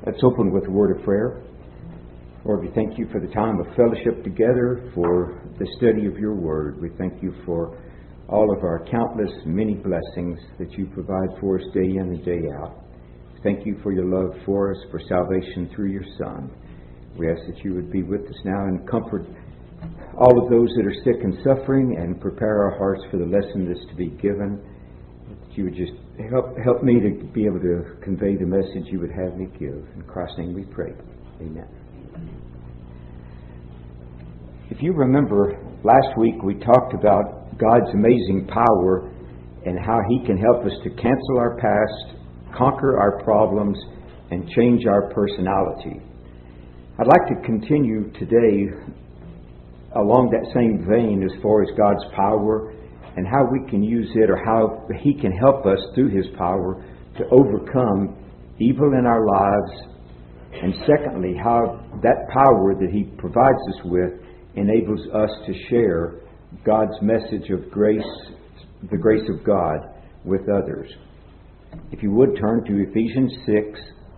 Let's open with a word of prayer. Lord, we thank you for the time of fellowship together, for the study of your word. We thank you for all of our countless, many blessings that you provide for us day in and day out. Thank you for your love for us, for salvation through your Son. We ask that you would be with us now and comfort all of those that are sick and suffering, and prepare our hearts for the lesson that's to be given. That you would just help me to be able to convey the message you would have me give. In Christ's name we pray. Amen. If you remember, last week we talked about God's amazing power and how He can help us to cancel our past, conquer our problems, and change our personality. I'd like to continue today along that same vein as far as God's power and how we can use it, or how He can help us through His power to overcome evil in our lives. And secondly, how that power that He provides us with enables us to share God's message of grace, the grace of God, with others. If you would turn to Ephesians 6,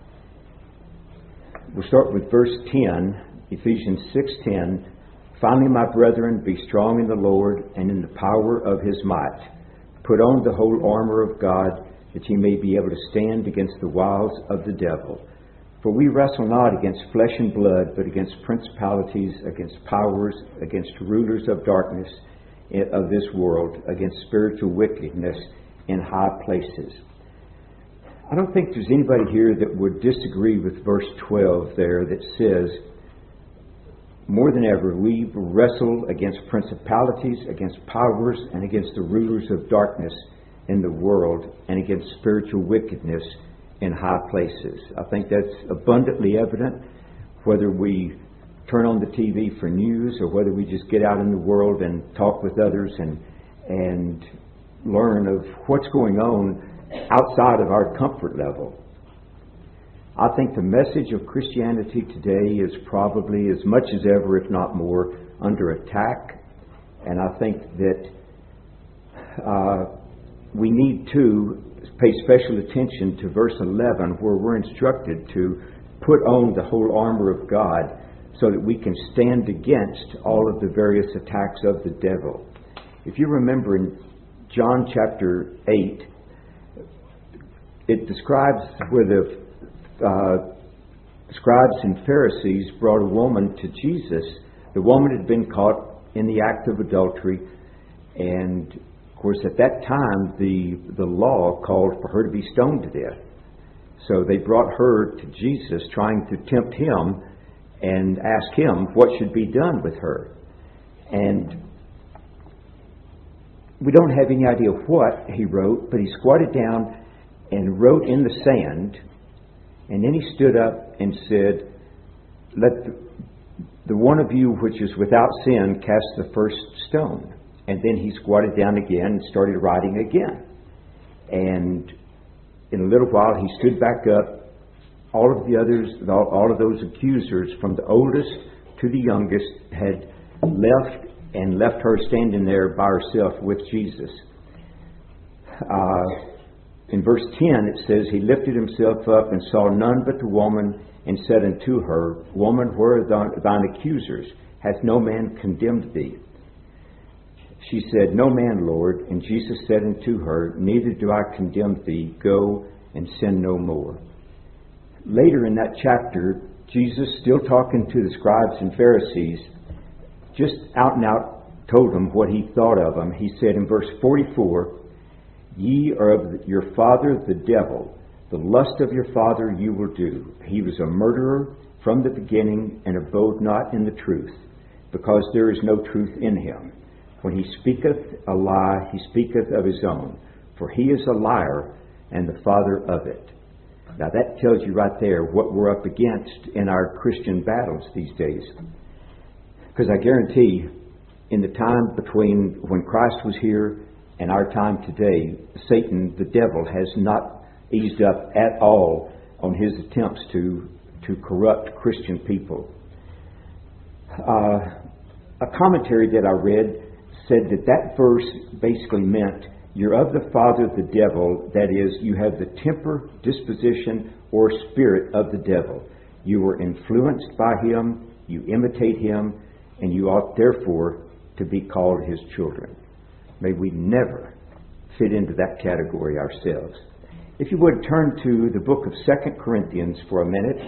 we'll start with verse 10. Ephesians 6:10. Finally, my brethren, be strong in the Lord and in the power of His might. Put on the whole armor of God, that ye may be able to stand against the wiles of the devil. For we wrestle not against flesh and blood, but against principalities, against powers, against rulers of darkness of this world, against spiritual wickedness in high places. I don't think there's anybody here that would disagree with verse 12 there that says, more than ever, we wrestle against principalities, against powers, and against the rulers of darkness in the world, and against spiritual wickedness in high places. I think that's abundantly evident, whether we turn on the TV for news or whether we just get out in the world and talk with others and learn of what's going on outside of our comfort level. I think the message of Christianity today is probably as much as ever, if not more, under attack. And I think that we need to pay special attention to verse 11, where we're instructed to put on the whole armor of God so that we can stand against all of the various attacks of the devil. If you remember in John chapter 8, it describes where the scribes and Pharisees brought a woman to Jesus. The woman had been caught in the act of adultery, and of course at that time the law called for her to be stoned to death. So they brought her to Jesus, trying to tempt Him and ask Him what should be done with her. And we don't have any idea what He wrote, but He squatted down and wrote in the sand. And then He stood up and said, let the one of you which is without sin cast the first stone. And then He squatted down again and started writing again. And in a little while He stood back up. All of the others, all of those accusers, from the oldest to the youngest, had left her standing there by herself with Jesus. In verse 10 it says, He lifted Himself up and saw none but the woman, and said unto her, Woman, where are thine accusers? Hath no man condemned thee? She said, No man, Lord. And Jesus said unto her, Neither do I condemn thee. Go and sin no more. Later in that chapter, Jesus, still talking to the scribes and Pharisees, just out and out told them what He thought of them. He said in verse 44, Ye are of your father the devil. The lust of your father you will do. He was a murderer from the beginning, and abode not in the truth, because there is no truth in him. When he speaketh a lie, he speaketh of his own, for he is a liar and the father of it. Now that tells you right there what we're up against in our Christian battles these days. Because I guarantee, in the time between when Christ was here and our time today, Satan, the devil, has not eased up at all on his attempts to corrupt Christian people. A commentary that I read said that verse basically meant You're of the father, the devil. That is, you have the temper, disposition, or spirit of the devil. You were influenced by him, you imitate him, and you ought therefore to be called his children. May we never fit into that category ourselves. If you would turn to the book of 2 Corinthians for a minute.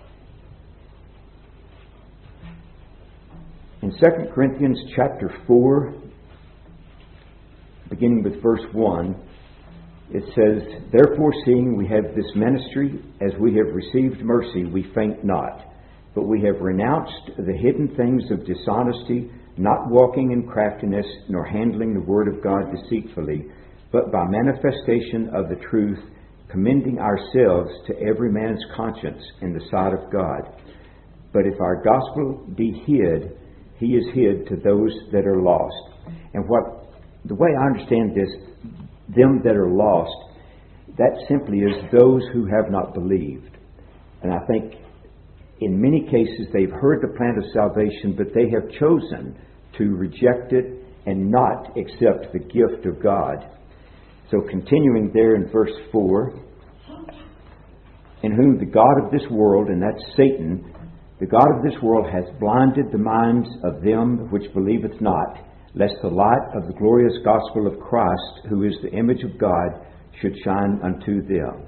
In 2 Corinthians chapter 4, beginning with verse 1, it says, Therefore, seeing we have this ministry, as we have received mercy, we faint not. But we have renounced the hidden things of dishonesty, not walking in craftiness, nor handling the word of God deceitfully, but by manifestation of the truth, commending ourselves to every man's conscience in the sight of God. But if our gospel be hid, he is hid to those that are lost. And the way I understand this, them that are lost, that simply is those who have not believed. And I think in many cases they've heard the plan of salvation, but they have chosen to reject it and not accept the gift of God. So continuing there in verse 4, in whom the God of this world, and that's Satan, the God of this world has blinded the minds of them which believeth not, lest the light of the glorious gospel of Christ, who is the image of God, should shine unto them.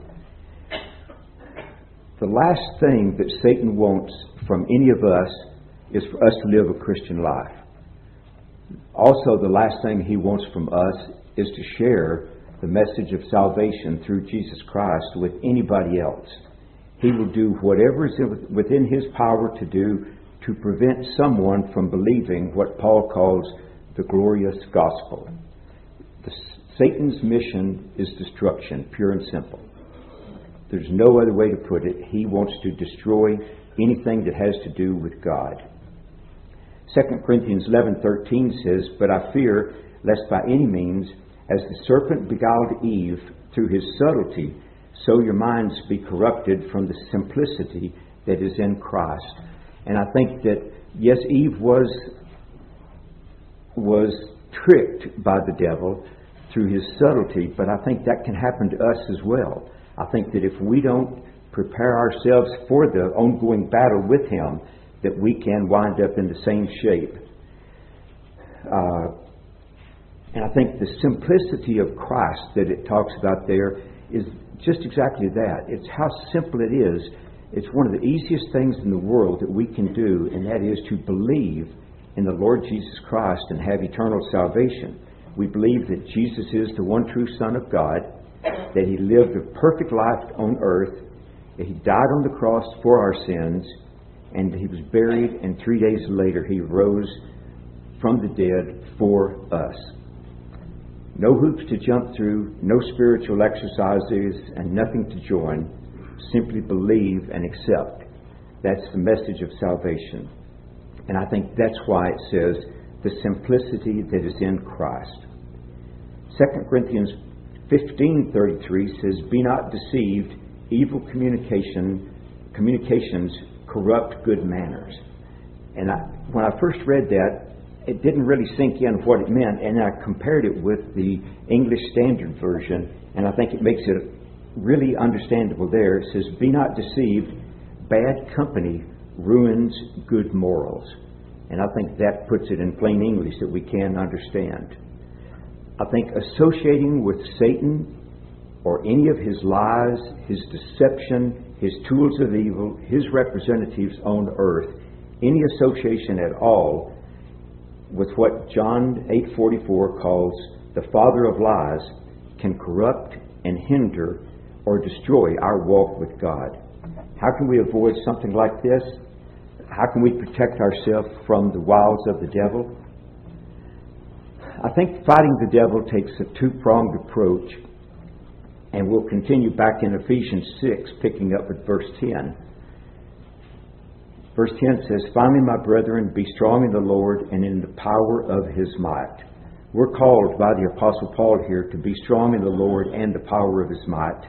The last thing that Satan wants from any of us is for us to live a Christian life. Also, the last thing he wants from us is to share the message of salvation through Jesus Christ with anybody else. He will do whatever is within his power to do to prevent someone from believing what Paul calls the glorious gospel. Satan's mission is destruction, pure and simple. There's no other way to put it. He wants to destroy anything that has to do with God. 2 Corinthians 11:13 says, But I fear, lest by any means, as the serpent beguiled Eve through his subtlety, so your minds be corrupted from the simplicity that is in Christ. And I think that, yes, Eve was tricked by the devil through his subtlety, but I think that can happen to us as well. I think that if we don't prepare ourselves for the ongoing battle with him, that we can wind up in the same shape. And I think the simplicity of Christ that it talks about there is just exactly that. It's how simple it is. It's one of the easiest things in the world that we can do, and that is to believe in the Lord Jesus Christ and have eternal salvation. We believe that Jesus is the one true Son of God, that he lived a perfect life on earth, that he died on the cross for our sins, and he was buried, and 3 days later he rose from the dead for us. No hoops to jump through, no spiritual exercises, and nothing to join. Simply believe and accept. That's the message of salvation. And I think that's why it says the simplicity that is in Christ. 2 Corinthians 15:33 says, Be not deceived, evil communications corrupt good manners. And when I first read that, it didn't really sink in what it meant, and I compared it with the English Standard Version, and I think it makes it really understandable there. It says, Be not deceived, bad company ruins good morals. And I think that puts it in plain English that we can understand. I think associating with Satan or any of his lies, his deception, his tools of evil, his representatives on earth, any association at all with what John 8:44 calls the father of lies can corrupt and hinder or destroy our walk with God. How can we avoid something like this? How can we protect ourselves from the wiles of the devil? I think fighting the devil takes a two-pronged approach, and we'll continue back in Ephesians 6, picking up at verse 10. Verse 10 says, Finally, my brethren, be strong in the Lord and in the power of his might. We're called by the Apostle Paul here to be strong in the Lord and the power of his might.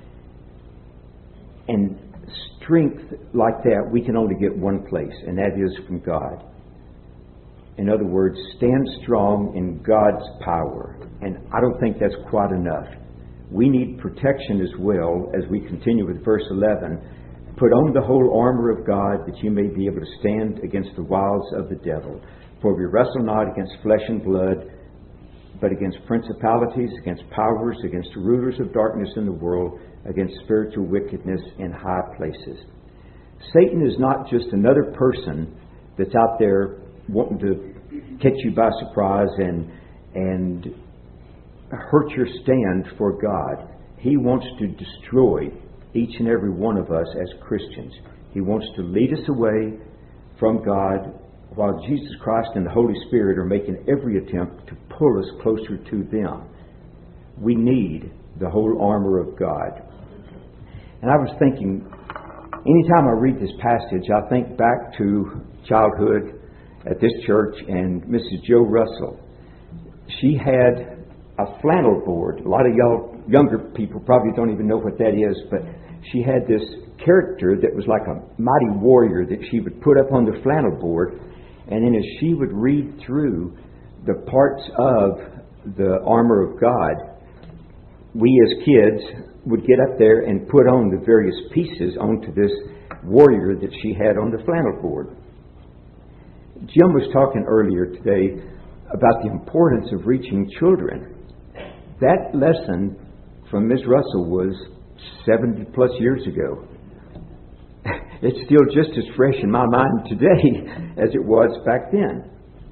And strength like that we can only get one place, and that is from God. In other words, stand strong in God's power. And I don't think that's quite enough. We need protection as well as we continue with verse 11. Put on the whole armor of God that you may be able to stand against the wiles of the devil. For we wrestle not against flesh and blood, but against principalities, against powers, against rulers of darkness in the world, against spiritual wickedness in high places. Satan is not just another person that's out there wanting to catch you by surprise and hurt your stand for God. He wants to destroy each and every one of us as Christians. He wants to lead us away from God, while Jesus Christ and the Holy Spirit are making every attempt to pull us closer to them. We need the whole armor of God. And I was thinking, anytime I read this passage, I think back to childhood at this church and Mrs. Joe Russell. She had a flannel board. A lot of y'all younger people probably don't even know what that is, but she had this character that was like a mighty warrior that she would put up on the flannel board, and then as she would read through the parts of the armor of God, we as kids would get up there and put on the various pieces onto this warrior that she had on the flannel board. Jim was talking earlier today about the importance of reaching children. That lesson from Ms. Russell was 70 plus years ago. It's still just as fresh in my mind today as it was back then.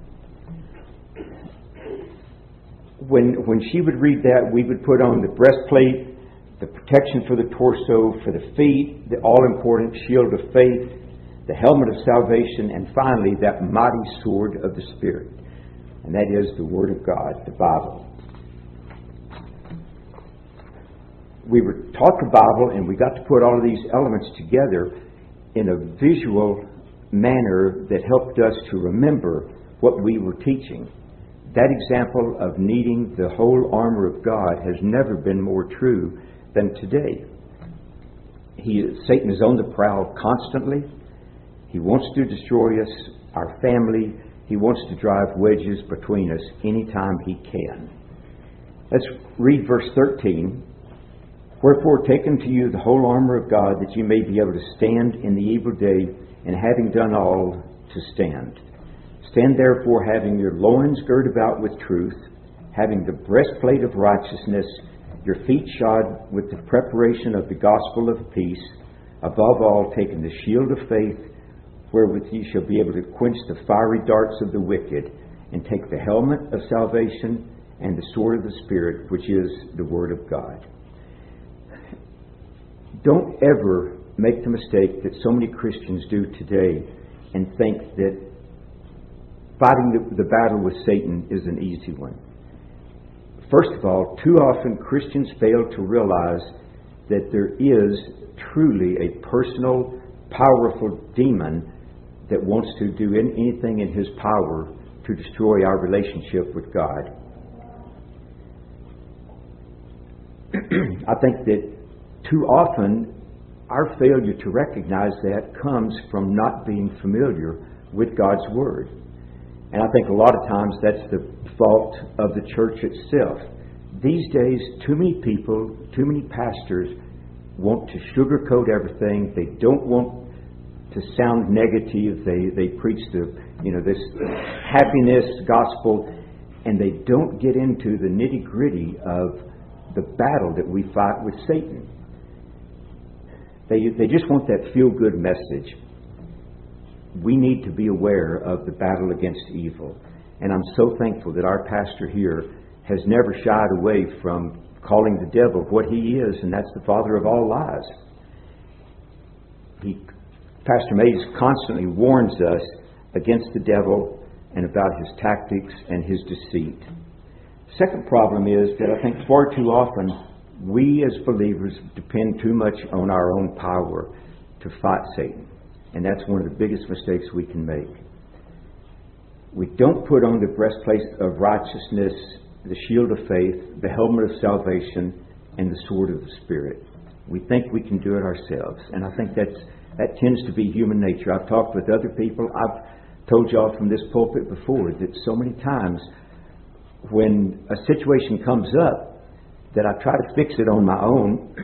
When she would read that, we would put on the breastplate, the protection for the torso, for the feet, the all-important shield of faith, the helmet of salvation, and finally that mighty sword of the Spirit. And that is the Word of God, the Bible. We were taught the Bible, and we got to put all of these elements together in a visual manner that helped us to remember what we were teaching. That example of needing the whole armor of God has never been more true than today. Satan is on the prowl constantly. He wants to destroy us, our family. He wants to drive wedges between us anytime he can. Let's read verse 13. Wherefore take unto you the whole armor of God, that you may be able to stand in the evil day, and having done all, to stand. Stand therefore, having your loins girt about with truth, having the breastplate of righteousness, your feet shod with the preparation of the gospel of peace, above all taking the shield of faith, wherewith ye shall be able to quench the fiery darts of the wicked, and take the helmet of salvation and the sword of the Spirit, which is the Word of God. Don't ever make the mistake that so many Christians do today and think that fighting the battle with Satan is an easy one. First of all, too often Christians fail to realize that there is truly a personal, powerful demon that wants to do anything in his power to destroy our relationship with God. I think that too often our failure to recognize that comes from not being familiar with God's Word. And I think a lot of times that's the fault of the church itself. These days, too many people, too many pastors want to sugarcoat everything. They don't want to sound negative. They preach this happiness gospel, and they don't get into the nitty-gritty of the battle that we fight with Satan. They just want that feel-good message. We need to be aware of the battle against evil. And I'm so thankful that our pastor here has never shied away from calling the devil what he is, and that's the father of all lies. Pastor Mays constantly warns us against the devil and about his tactics and his deceit. Second problem is that I think far too often we as believers depend too much on our own power to fight Satan. And that's one of the biggest mistakes we can make. We don't put on the breastplate of righteousness, the shield of faith, the helmet of salvation, and the sword of the Spirit. We think we can do it ourselves. And I think that tends to be human nature. I've talked with other people. told y'all from this pulpit before that so many times when a situation comes up that I try to fix it on my own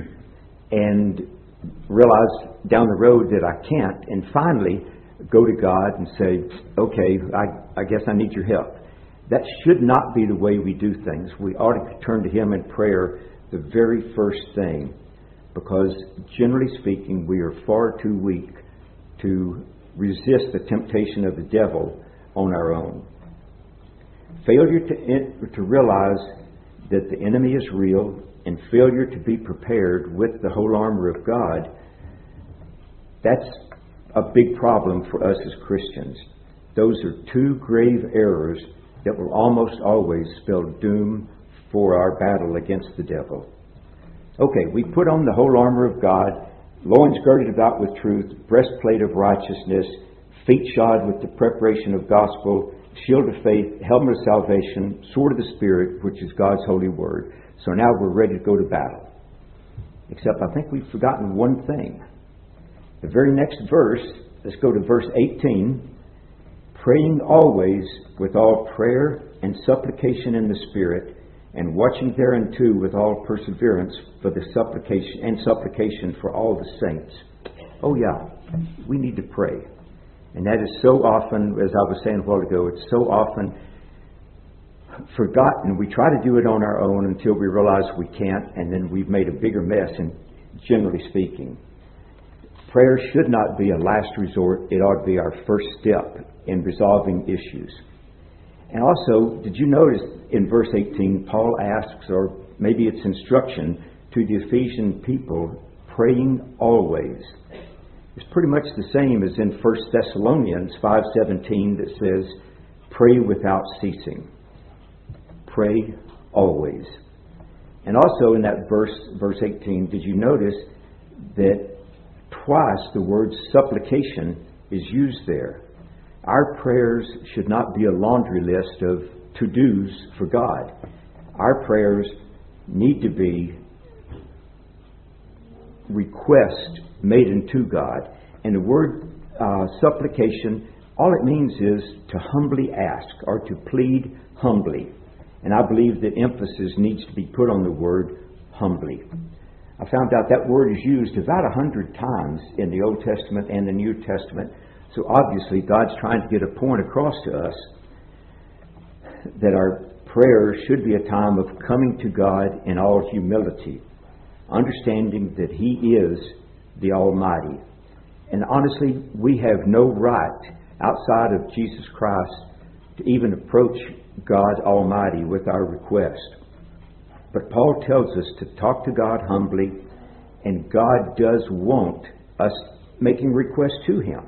and realize down the road that I can't, and finally go to God and say, okay, I guess I need your help. That should not be the way we do things. We ought to turn to Him in prayer the very first thing, because generally speaking, we are far too weak to resist the temptation of the devil on our own. Failure to realize that the enemy is real and failure to be prepared with the whole armor of God, that's a big problem for us as Christians. Those are two grave errors that will almost always spell doom for our battle against the devil. Okay, we put on the whole armor of God, loins girded about with truth, breastplate of righteousness, feet shod with the preparation of gospel, shield of faith, helmet of salvation, sword of the Spirit, which is God's holy word. So now we're ready to go to battle. Except I think we've forgotten one thing. The very next verse, let's go to verse 18. Praying always with all prayer and supplication in the Spirit, and watching thereunto with all perseverance for the supplication for all the saints. Oh yeah, we need to pray. And that is so often, as I was saying a while ago, it's so often forgotten. We try to do it on our own until we realize we can't, and then we've made a bigger mess, and generally speaking. Prayer should not be a last resort. It ought to be our first step in resolving issues. And also, did you notice in verse 18, Paul asks, or maybe it's instruction to the Ephesian people, praying always. It's pretty much the same as in 1 Thessalonians 5:17 that says, pray without ceasing. Pray always. And also in that verse 18, did you notice that twice the word supplication is used there? Our prayers should not be a laundry list of to-dos for God. Our prayers need to be requests made unto God. And the word supplication, all it means is to humbly ask or to plead humbly. And I believe that emphasis needs to be put on the word humbly. I found out that word is used about 100 times in the Old Testament and the New Testament. So obviously God's trying to get a point across to us that our prayer should be a time of coming to God in all humility, understanding that He is the Almighty. And honestly, we have no right outside of Jesus Christ to even approach God Almighty with our request. But Paul tells us to talk to God humbly, and God does want us making requests to Him.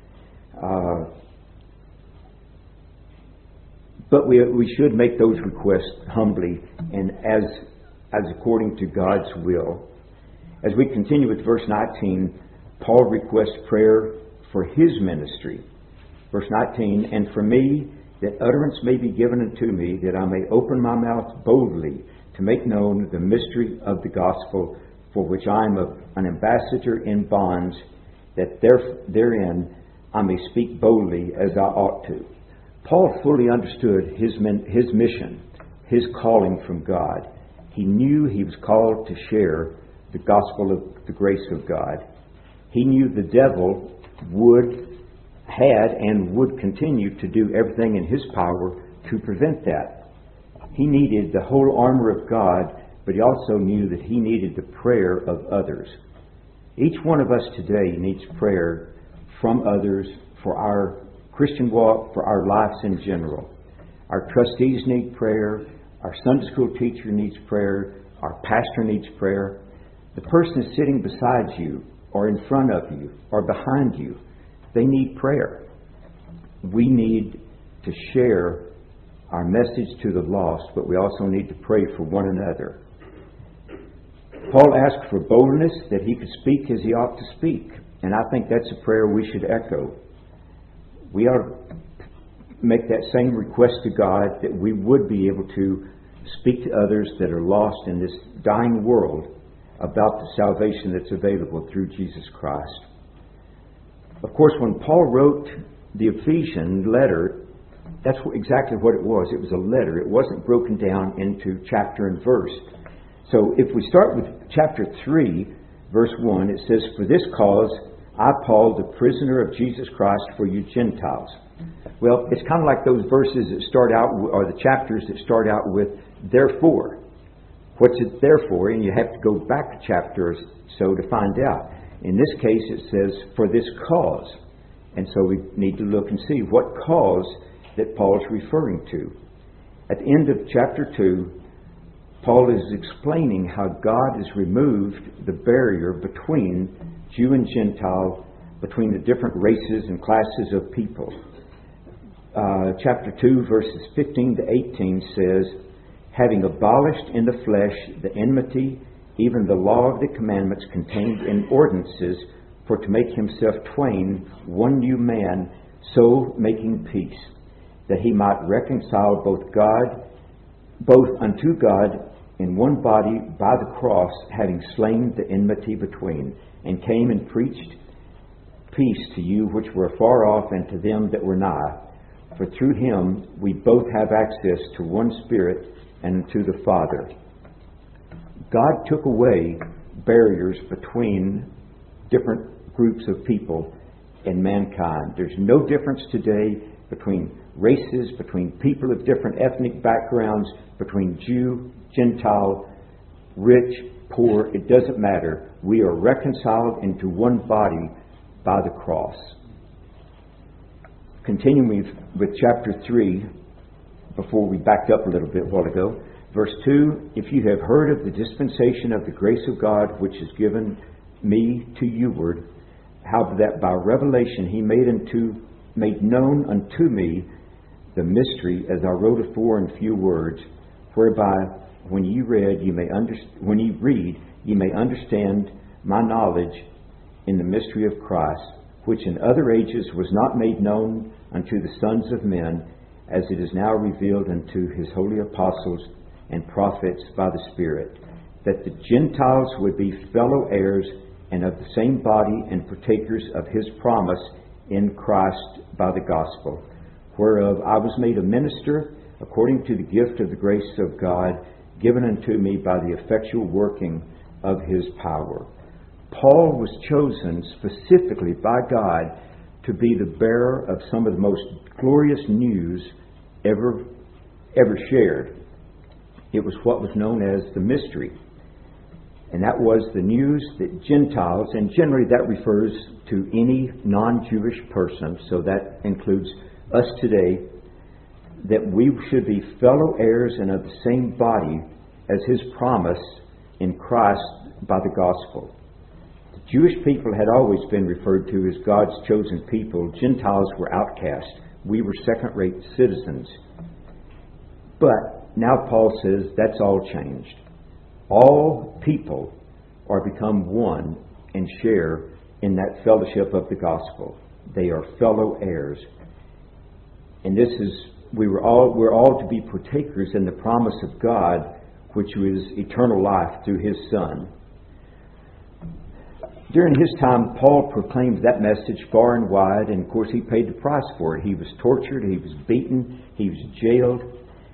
But we should make those requests humbly and as according to God's will. As we continue with verse 19, Paul requests prayer for his ministry. Verse 19, and for me, that utterance may be given unto me, that I may open my mouth boldly to make known the mystery of the gospel, for which I am an ambassador in bonds, that therein I may speak boldly as I ought to. Paul fully understood his mission, his calling from God. He knew he was called to share the gospel of the grace of God. He knew the devil had and would continue to do everything in his power to prevent that. He needed the whole armor of God, but he also knew that he needed the prayer of others. Each one of us today needs prayer from others for our Christian walk, for our lives in general. Our trustees need prayer. Our Sunday school teacher needs prayer. Our pastor needs prayer. The person sitting beside you or in front of you or behind you, they need prayer. We need to share our message to the lost, but we also need to pray for one another. Paul asked for boldness that he could speak as he ought to speak, and I think that's a prayer we should echo. We ought to make that same request to God that we would be able to speak to others that are lost in this dying world about the salvation that's available through Jesus Christ. Of course, when Paul wrote the Ephesian letter, that's exactly what it was. It was a letter. It wasn't broken down into chapter and verse. So if we start with chapter 3, verse 1, it says, "For this cause I, Paul, the prisoner of Jesus Christ, for you Gentiles." Well, it's kind of like those verses that start out, or the chapters that start out with, "Therefore." What's it there for? And you have to go back a chapter or so to find out. In this case, it says, "For this cause." And so we need to look and see what cause that Paul's referring to. At the end of chapter 2, Paul is explaining how God has removed the barrier between Jew and Gentile, between the different races and classes of people. Chapter 2, verses 15 to 18 says, "Having abolished in the flesh the enmity, even the law of the commandments contained in ordinances, for to make himself twain one new man, so making peace, that he might reconcile both unto God in one body by the cross, having slain the enmity between, and came and preached peace to you which were far off, and to them that were nigh. For through him we both have access to one Spirit and to the Father." God took away barriers between different groups of people and mankind. There's no difference today between races, between people of different ethnic backgrounds, between Jew, Gentile, rich, poor. It doesn't matter. We are reconciled into one body by the cross. Continuing with chapter 3, before we backed up a little bit a while ago, verse 2, "If you have heard of the dispensation of the grace of God, which is given me to youward, how that by revelation he made known unto me the mystery, as I wrote afore in few words, whereby when ye read, ye may understand my knowledge in the mystery of Christ, which in other ages was not made known unto the sons of men, as it is now revealed unto his holy apostles and prophets by the Spirit, that the Gentiles would be fellow heirs and of the same body and partakers of his promise in Christ by the gospel, whereof I was made a minister according to the gift of the grace of God, given unto me by the effectual working of his power." Paul was chosen specifically by God to be the bearer of some of the most glorious news ever shared. It was what was known as the mystery. And that was the news that Gentiles, and generally that refers to any non-Jewish person, so that includes us today, that we should be fellow heirs and of the same body as his promise in Christ by the gospel. The Jewish people had always been referred to as God's chosen people. Gentiles were outcast. We were second-rate citizens. But now Paul says that's all changed. All people are become one and share in that fellowship of the gospel. They are fellow heirs. And this is, we're all to be partakers in the promise of God, which was eternal life through his Son. During his time, Paul proclaimed that message far and wide, and of course he paid the price for it. He was tortured, he was beaten, he was jailed,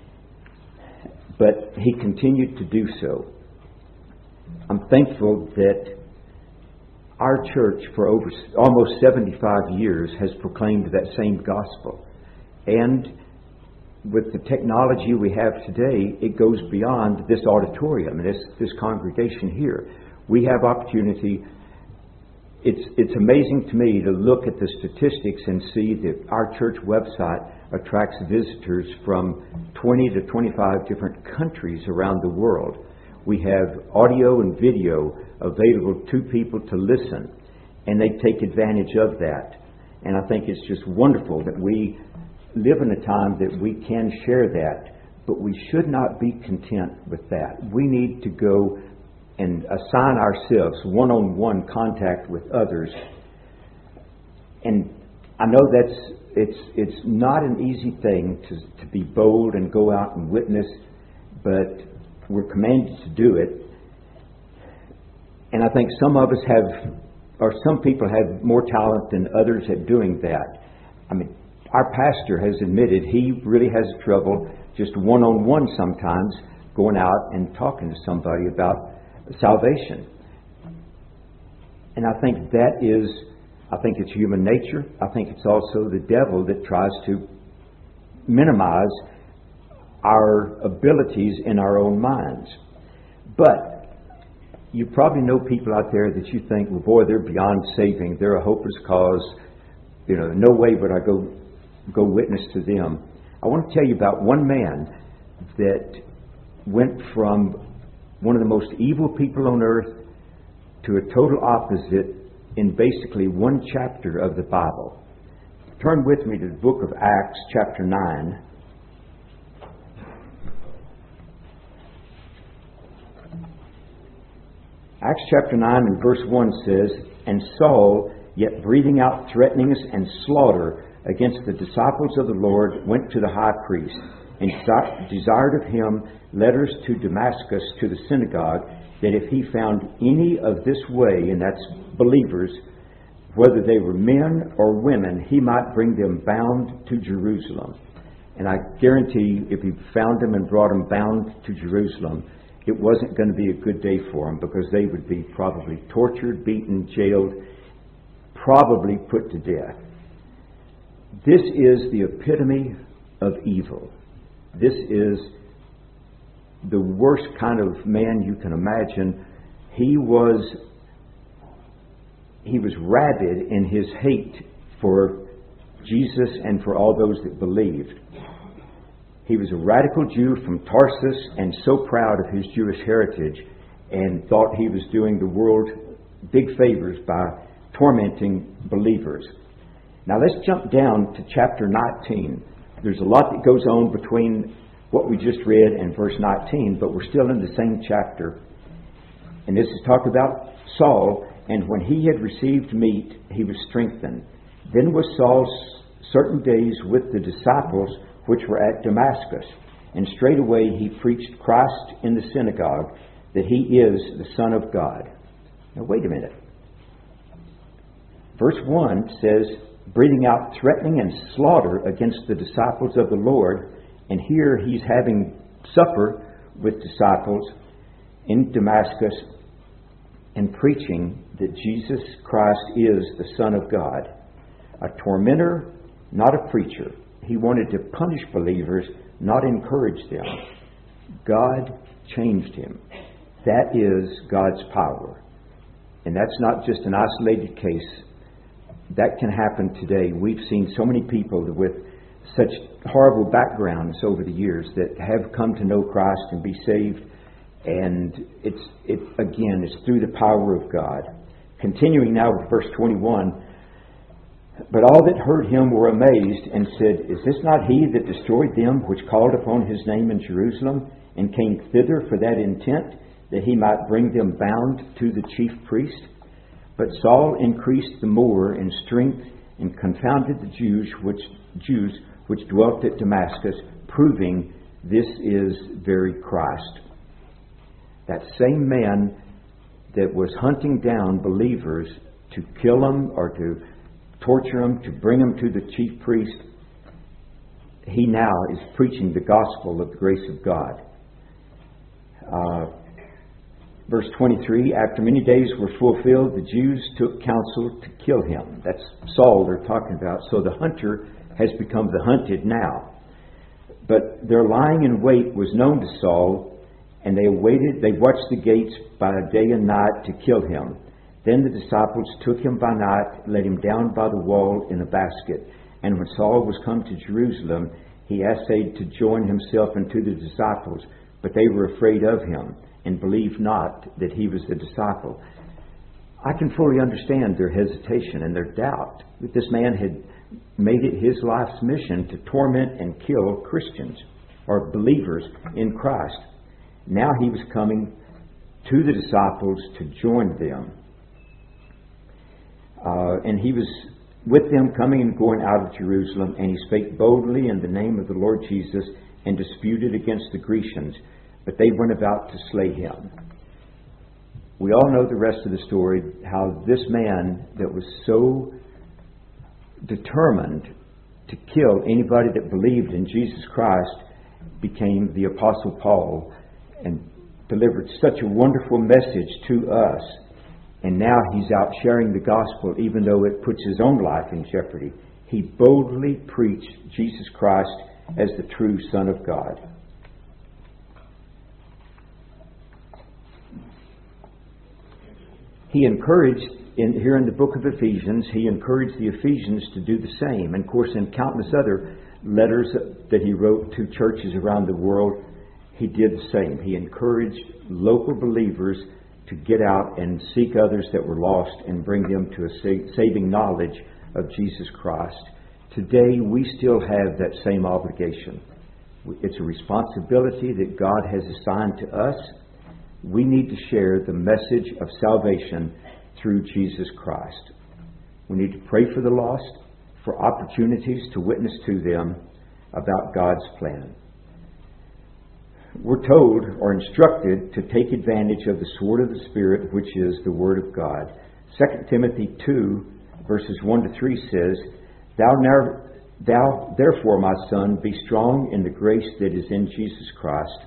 but he continued to do so. I'm thankful that our church for over almost 75 years has proclaimed that same gospel. And with the technology we have today, it goes beyond this auditorium and this congregation here. We have opportunity. It's amazing to me to look at the statistics and see that our church website attracts visitors from 20 to 25 different countries around the world. We have audio and video available to people to listen, and they take advantage of that. And I think it's just wonderful that we live in a time that we can share that, but we should not be content with that. We need to go and assign ourselves one-on-one contact with others. And I know it's not an easy thing to be bold and go out and witness, but we're commanded to do it. And I think some of us have, or some people have more talent than others at doing that. I mean, our pastor has admitted he really has trouble just one-on-one sometimes going out and talking to somebody about salvation. And I think it's human nature. I think it's also the devil that tries to minimize our abilities in our own minds. But you probably know people out there that you think, well, boy, they're beyond saving. They're a hopeless cause. No way would I go witness to them. I want to tell you about one man that went from one of the most evil people on earth to a total opposite in basically one chapter of the Bible. Turn with me to the book of Acts, chapter 9. Acts chapter 9 and verse 1 says, "And Saul, yet breathing out threatenings and slaughter against the disciples of the Lord, went to the high priest, and desired of him letters to Damascus to the synagogue, that if he found any of this way," and that's believers, "whether they were men or women, he might bring them bound to Jerusalem." And I guarantee you, if he found them and brought them bound to Jerusalem, it wasn't going to be a good day for them, because they would be probably tortured, beaten, jailed, probably put to death. This is the epitome of evil. This is the worst kind of man you can imagine. He was rabid in his hate for Jesus and for all those that believed. He was a radical Jew from Tarsus and so proud of his Jewish heritage, and thought he was doing the world big favors by tormenting believers. Now let's jump down to chapter 19. There's a lot that goes on between what we just read and verse 19, but we're still in the same chapter. And this is talk about Saul. "And when he had received meat, he was strengthened. Then was Saul certain days with the disciples which were at Damascus. And straightway he preached Christ in the synagogue, that he is the Son of God." Now wait a minute. Verse 1 says, breathing out threatening and slaughter against the disciples of the Lord. And here he's having supper with disciples in Damascus and preaching that Jesus Christ is the Son of God. A tormentor, not a preacher. He wanted to punish believers, not encourage them. God changed him. That is God's power. And that's not just an isolated case. That can happen today. We've seen so many people with such horrible backgrounds over the years that have come to know Christ and be saved. And it's through the power of God. Continuing now with verse 21. "But all that heard him were amazed, and said, Is this not he that destroyed them which called upon his name in Jerusalem, and came thither for that intent, that he might bring them bound to the chief priest? But Saul increased the more in strength, and confounded the Jews which dwelt at Damascus, proving this is very Christ." That same man that was hunting down believers to kill them or to torture them, to bring them to the chief priest, he now is preaching the gospel of the grace of God. Verse 23, "After many days were fulfilled, the Jews took counsel to kill him." That's Saul they're talking about. So the hunter has become the hunted now. "But their lying in wait was known to Saul, and they watched the gates by day and night to kill him. Then the disciples took him by night, let him down by the wall in a basket. And when Saul was come to Jerusalem, he essayed to join himself unto the disciples, but they were afraid of him, and believed not that he was the disciple." I can fully understand their hesitation and their doubt that this man had made it his life's mission to torment and kill Christians or believers in Christ. Now he was coming to the disciples to join them. And he was with them coming and going out of Jerusalem, and he spake boldly in the name of the Lord Jesus, and disputed against the Grecians, but they went about to slay him. We all know the rest of the story, how this man that was so determined to kill anybody that believed in Jesus Christ became the Apostle Paul and delivered such a wonderful message to us. And now he's out sharing the gospel even though it puts his own life in jeopardy. He boldly preached Jesus Christ as the true Son of God. He encouraged, here in the book of Ephesians, he encouraged the Ephesians to do the same. And of course, in countless other letters that he wrote to churches around the world, he did the same. He encouraged local believers to get out and seek others that were lost and bring them to a saving knowledge of Jesus Christ. Today, we still have that same obligation. It's a responsibility that God has assigned to us. We need to share the message of salvation through Jesus Christ. We need to pray for the lost, for opportunities to witness to them about God's plan. We're told or instructed to take advantage of the sword of the Spirit, which is the Word of God. 2 Timothy 2, verses 1 to 3 says, Thou therefore, my son, be strong in the grace that is in Jesus Christ,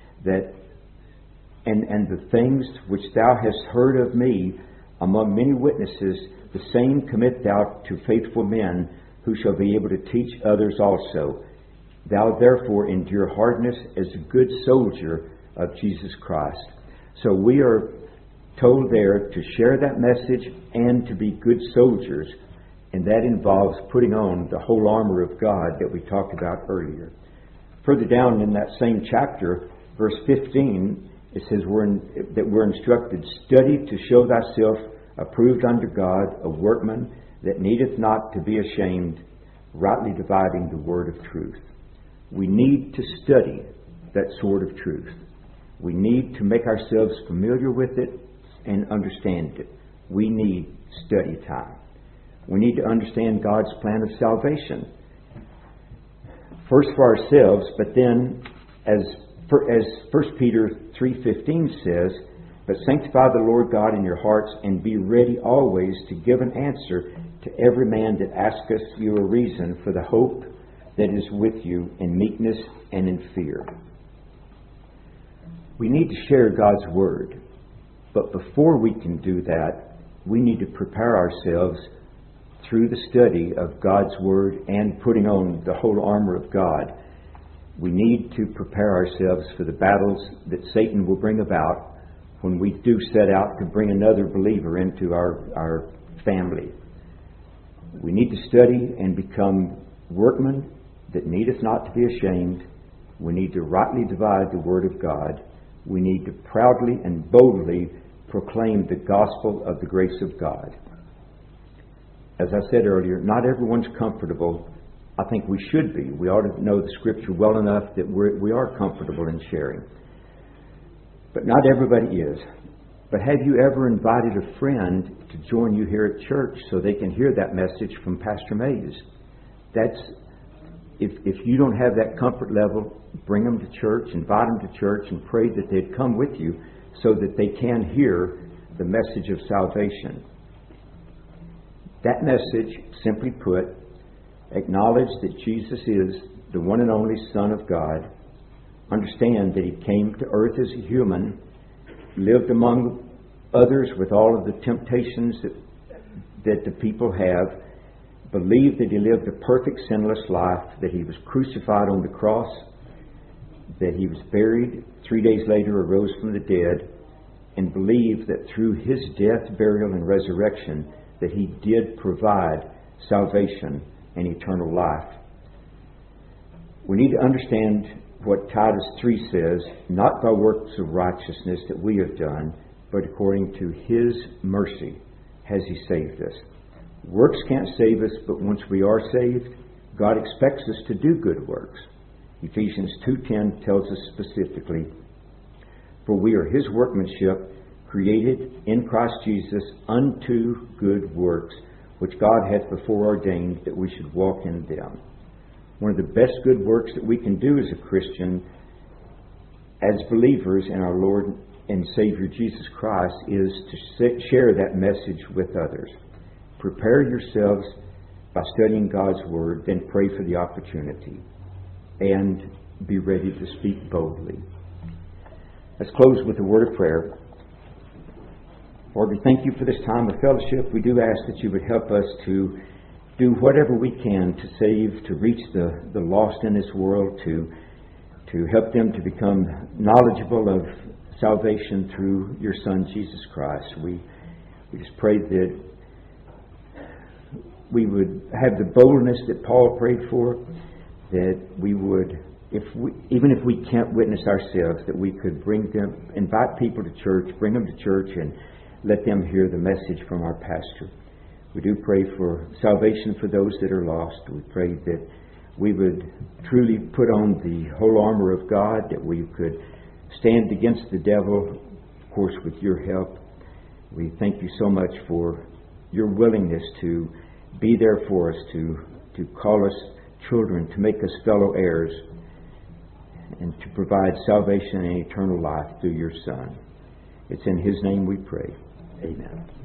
and the things which thou hast heard of me among many witnesses, the same commit thou to faithful men, who shall be able to teach others also. Thou therefore endure hardness as a good soldier of Jesus Christ. So we are told there to share that message and to be good soldiers. And that involves putting on the whole armor of God that we talked about earlier. Further down in that same chapter, verse 15, it says that we're instructed, study to show thyself approved unto God, a workman that needeth not to be ashamed, rightly dividing the word of truth. We need to study that sword of truth. We need to make ourselves familiar with it and understand it. We need study time. We need to understand God's plan of salvation. First for ourselves, but then as 1 Peter 3:15 says, but sanctify the Lord God in your hearts, and be ready always to give an answer to every man that asketh you a reason for the hope that is with you in meekness and in fear. We need to share God's Word. But before we can do that, we need to prepare ourselves through the study of God's Word and putting on the whole armor of God. We need to prepare ourselves for the battles that Satan will bring about when we do set out to bring another believer into our family. We need to study and become workmen that needeth not to be ashamed. We need to rightly divide the Word of God. We need to proudly and boldly proclaim the gospel of the grace of God. As I said earlier, not everyone's comfortable. I think we should be. We ought to know the Scripture well enough that we are comfortable in sharing. But not everybody is. But have you ever invited a friend to join you here at church so they can hear that message from Pastor Mays? If you don't have that comfort level, bring them to church, invite them to church, and pray that they'd come with you so that they can hear the message of salvation. That message, simply put, acknowledge that Jesus is the one and only Son of God. Understand that He came to earth as a human, lived among others with all of the temptations that the people have, believed that He lived a perfect sinless life, that He was crucified on the cross, that He was buried, 3 days later arose from the dead, and believed that through His death, burial, and resurrection, that He did provide salvation and eternal life. We need to understand what Titus 3 says, not by works of righteousness that we have done, but according to His mercy has He saved us. Works can't save us, but once we are saved, God expects us to do good works. Ephesians 2:10 tells us specifically, for we are His workmanship, created in Christ Jesus unto good works, which God hath before ordained that we should walk in them. One of the best good works that we can do as a Christian, as believers in our Lord and Savior Jesus Christ, is to share that message with others. Prepare yourselves by studying God's Word, then pray for the opportunity and be ready to speak boldly. Let's close with a word of prayer. Lord, we thank you for this time of fellowship. We do ask that you would help us to do whatever we can to save, to reach the lost in this world, to help them to become knowledgeable of salvation through your Son, Jesus Christ. We just pray that we would have the boldness that Paul prayed for, that we would, even if we can't witness ourselves, that we could invite people to church, bring them to church, and let them hear the message from our pastor. We do pray for salvation for those that are lost. We pray that we would truly put on the whole armor of God, that we could stand against the devil, of course, with your help. We thank you so much for your willingness to be there for us, to call us children, to make us fellow heirs, and to provide salvation and eternal life through your Son. It's in His name we pray. Amen.